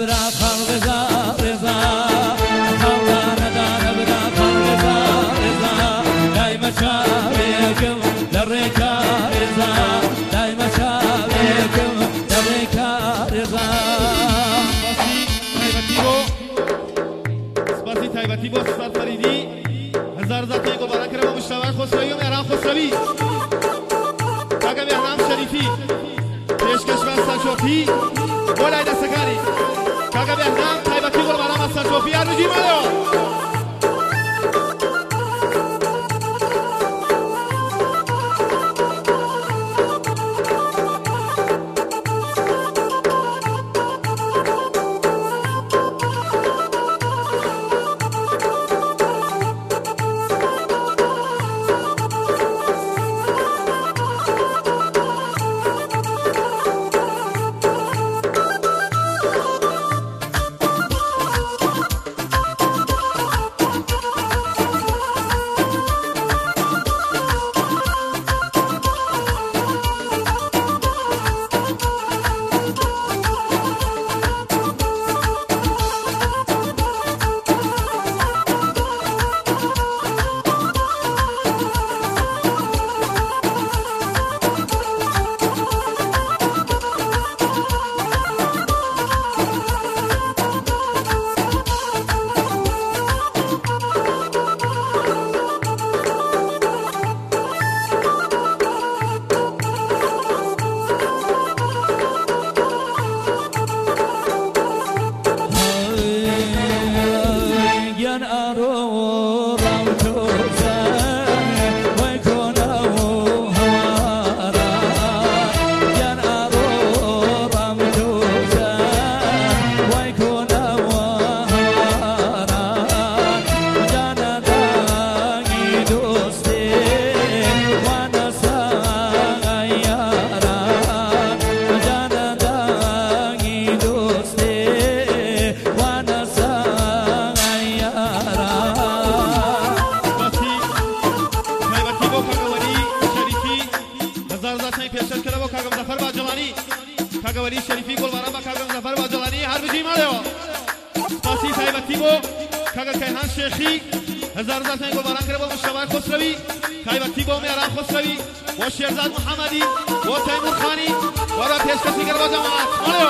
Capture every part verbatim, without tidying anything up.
نبرا خالغزا رزا خالغا ندا نبرا خالغزا رزا دايما شابكم دريكا رزا دايما شابكم دريكا رزا سپاسی تایبتی با سر فریدی هزار ذاتی کو باران کرده با مشتاق خسروی و مهران خسروی کاغا مهران شریفی پیشکش و سرچوپی ولای دستکاری کاغا مهران تایبتی کو باران سرچوپی ارجی مالو ولی شریفی گل باران با کاغم زفر با جلانی هر بجی مالیو سپاسی تایبتی بو کاغ کیهان شیخی هزار زاتن گل باران کرده با مشتاق خسروی تایبتی بو مهران خسروی و شیرزاد محمدی و تیمور خانی و را پیشکشی کرده با جماعت مالیو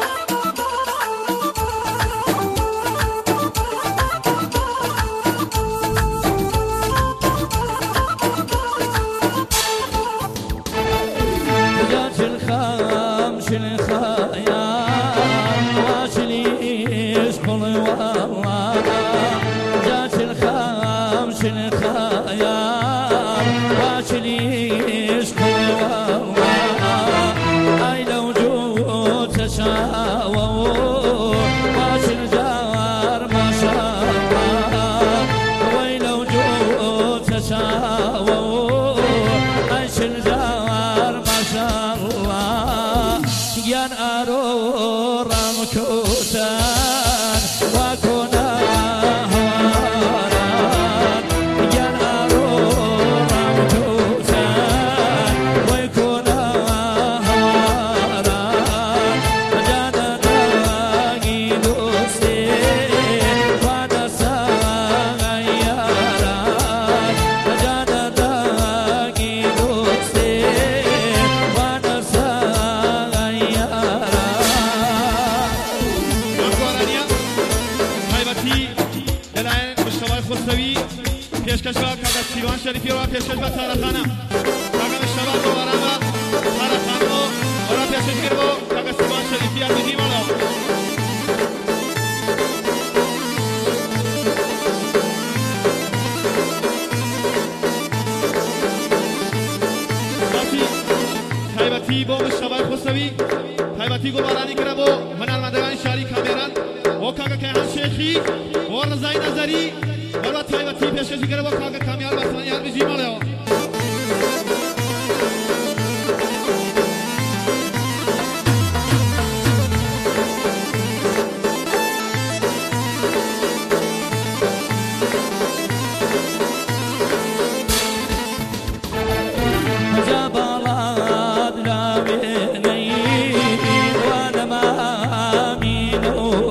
شریفی را پیشکش به تارخانه کاغم شباب و برامه تارخانه و را پیشکش کرد و کاغ سیوان شریفی ارمیجی مالا باسی تایبتی با مشتاق خسروی تایبتی گل بارانی کرد و هنرمندگان شهری کامیران و کاغ کیهان شیخی و رضای نظری و تایبتی پیشکشی کرده با کاغ کامیال بسانی ارمیجی مالیو جبالات لا بيني وانا ما امين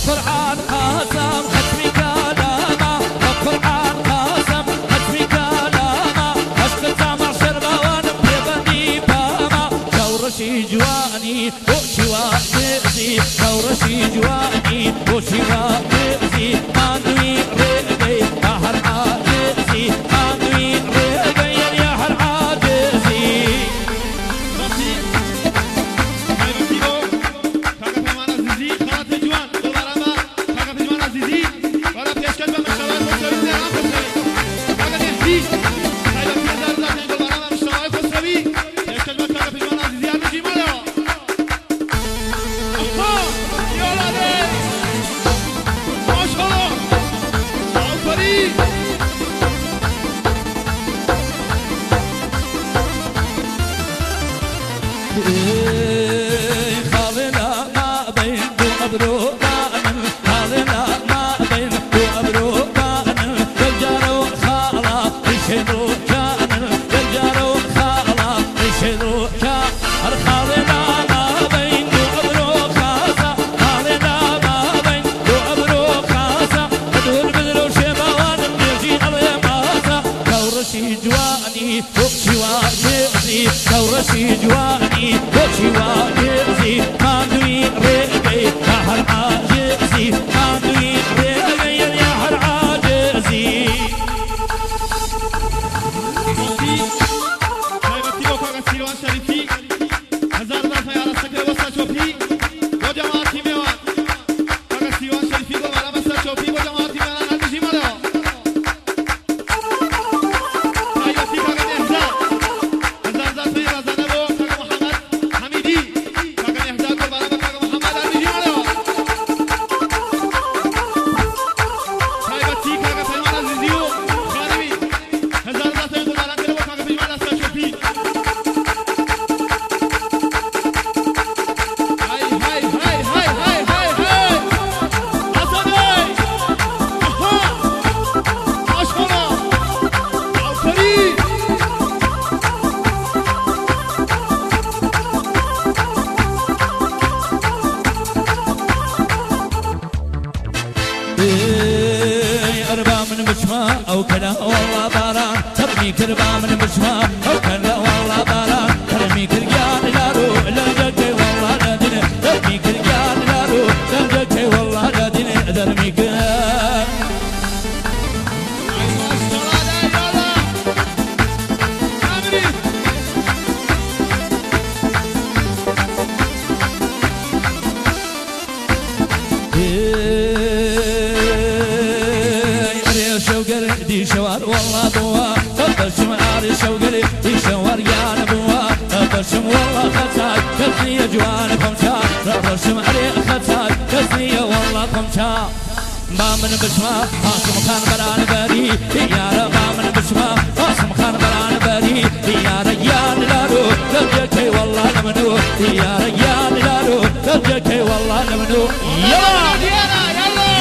القرآن قاسم ختمي كلامه القرآن قاسم ختمي كلامه عشق سامع شربوان بيبني باما شورشي جواني وشي واتزي شورشي جواني وشي واتزي مانوي ريقي أهر عاجزي مانوي ريقي يا هر عاجزي خالنا ما بين وأبرو خالنا ما بين وأبرو الجارو خالا يشهدوا كان الجارو خالا يشهدوا كان خالنا ما بين وأبرو خاصة خالنا ما بين وأبرو خاصة بدور بدرو شبوان بيجي على ماسة كورشي جواني وشي واجزي كورشي جواني وشي واجزي ماندوي ريقي هر عاجزي ماندوي ريقي يا هر عاجزي أربع من بشمة أو كلا والله باران ترمي كربا من بشمة أو كلا والله باران ترمي كرجال لارو لنجكي والله لدين ترمي كرجال لارو لنجكي والله لدين ترمي كرجال دي شوار والله بوا تبشم عاري شوقري دي شوار يا نبوا تبشم والله خساي كسني جوان خمشا تبشم عاري خساي كسني والله خمشا ما من بشما قاسم خان بران بري يا رب ما من بشما قاسم خان بران بري يا ريان لارو تبجكي والله لمنو يا ريان لارو تبجكي والله لمنو يلا يلا يلا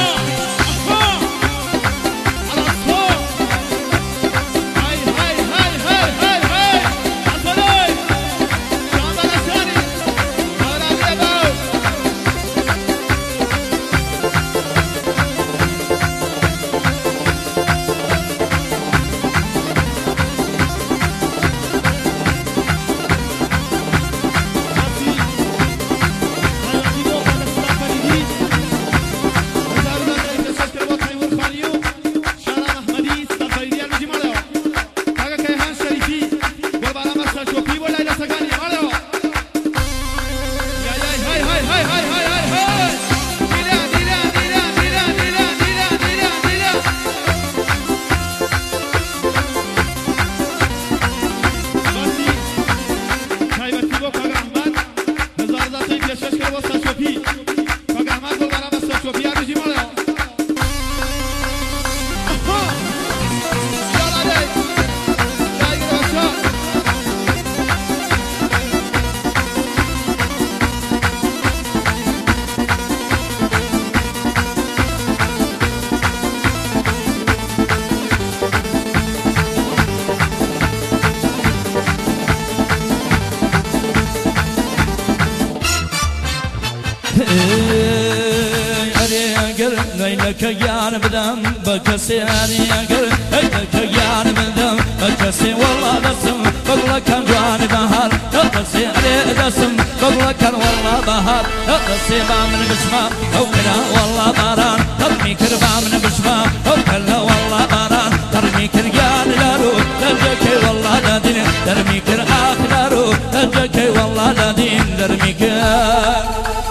لك جان بدم بكسي أريقر لك جان بدم بكسي والله دسم بقول كان جواني بهار بكسي عليه دسم بقول كان والله بهار بكسي بامن بشمام أو كلا والله باران ترمي كربا من بشمام أو كلا والله باران ترمي كرجان لارو ترجكي والله لا دين ترمي كر آخرارو ترجكي والله لا دين ترمي كر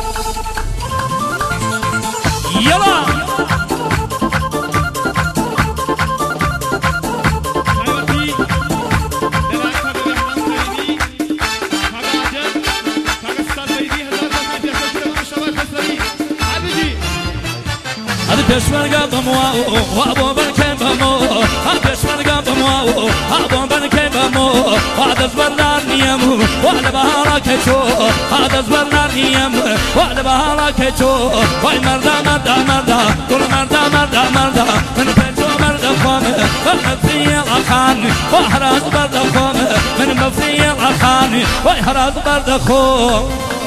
يلا هذا بيشمر قبمو وابو بنكي بمو هذا بيشمر قبمو ابو بنكي بمو هذا زبرنا نيم وعلى بهارك شو هذا زبرنا نيم وعلى بهارك شو واي مردا مردا مردا كل مردا مردا مردا من بيتو مردا خوم من مفري الأخان وحراز مردا خوم من مفري الأخان وحراز مردا خوم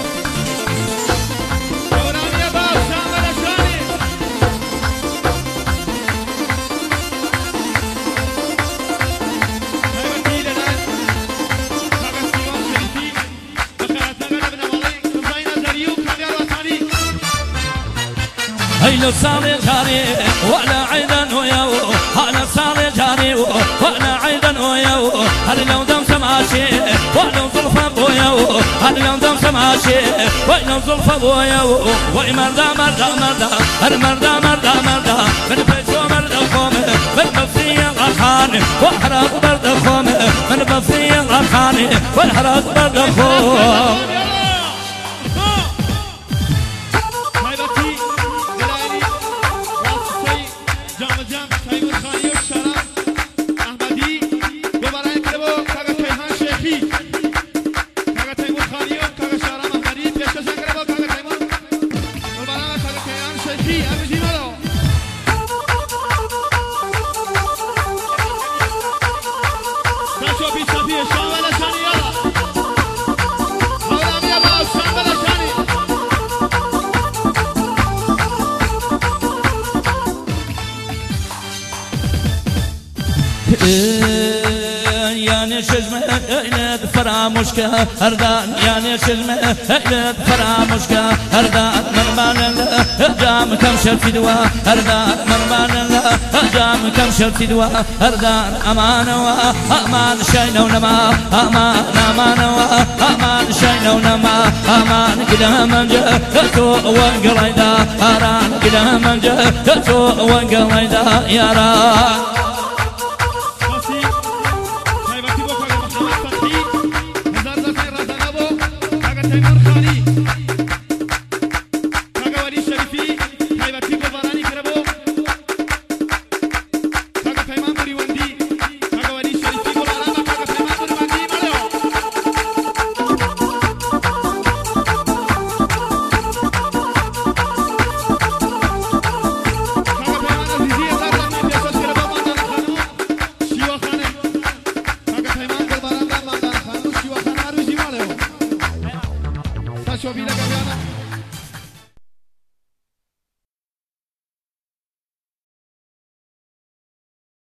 هيلو صالي جاري وأنا عيدا وياو أنا صالي جاري وأنا عيدا وياو هل لو دم سماشي وأنا زلفة بوياو هل لو دم سماشي وأنا زلفة بوياو وأي مردا مردا مردا هل مردا مردا مردا من بيتو مردا خوم من مفري الأخان وحراز مردا خوم من مفري الأخان وحراز مردا خوم يعني شجمة إلى فرامشك هردان يعني شجمة إلى فرامشك هردان مرمان لا جام كم شرف دوا هردان مرمان لا جام كم شرف دوا هردان أمان وأمان شينا ونما أمان أمان وأمان شينا ونما أمان كده من جهتو وانقليدا أران كده من جهتو وانقليدا يا ران Vida Gaviana.